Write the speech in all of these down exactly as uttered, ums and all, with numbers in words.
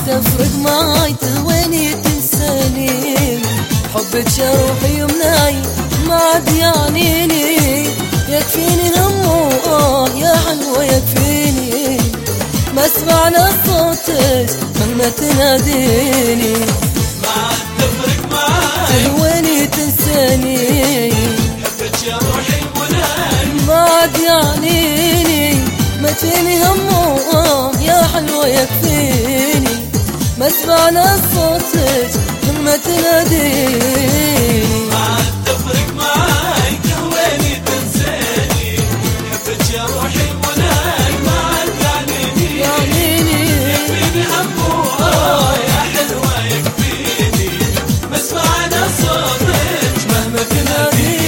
تفرق معاي تهويني تنساني، حبك يا روحي يمناي ما عاد يعنيني، يكفيني همه آه يا حلوة يكفيني، ما اسمعنا صوتك مهما تناديني، ما عاد تفرق معاي تهويني تنساني، حبك يا روحي يمناي ما عاد يعنيني، ما تفيني همه آه يا حلوة يكفيني، ما اسمعنا صوتك مهما تناديني، ما عاد تفرق معاي تهويني تنساني، حبك يا روحي يمناي ما عاد يعنيني، يعنيني يكفيني همه آه يا حلوة يكفيني، ما اسمعنا صوتك مهما تناديني.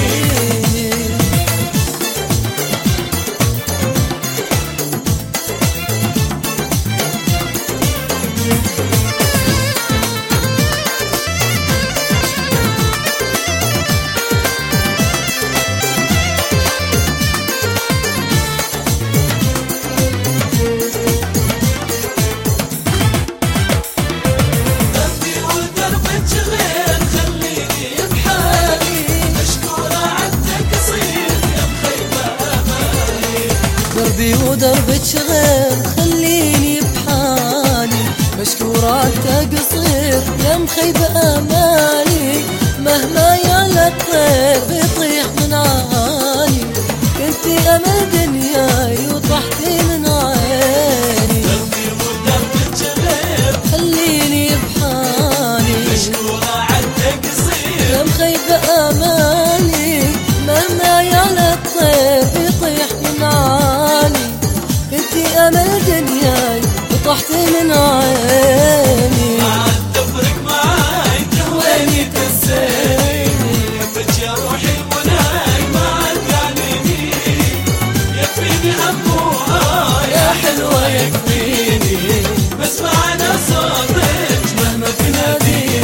دربي ودربك غير خليني بحالي، مشكورة عالتقصير يا مخيبة آمالي، مهما يعلى الطير بيطيح من عالي، كنتي أمل دنياي وطحتي من عيني، دربي ودربك غير خليني بحالي، مشكورة عالتقصير يا مخيبة آمالي، مهما يعلى الطير بيطيح من عالي، كنتي أمل دنياي وطحتي من عيني، ما عاد تفرق معاي تهويني تنساني، حبك يا روحي يمناي ما عاد يعنيني، يكفيني همه آه يا حلوة يكفيني، بسمع أنا صوتك مهما تناديني.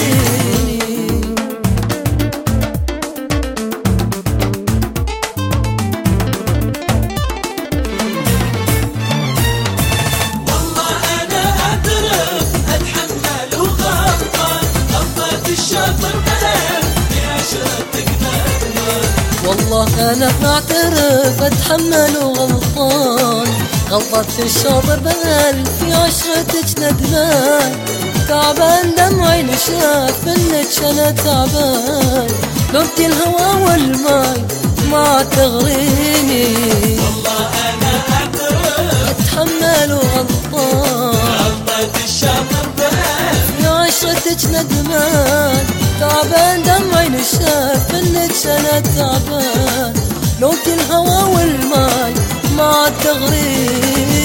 والله أنا أعترف أتحمل وغلطان، غلطة الشاطر بهل في عشرتك ندمان، تعبان دمعي نشاف منك أنا تعبان، لومتي الهوى والماي ما تغريني، والله أنا أعترف أتحمل وغلطان، غلطة الشاطر بهل في عشرتك ندمان، تعبان دمعي نشاف منك أنا تعبان، لومتي الهوى والماي ما تغريني.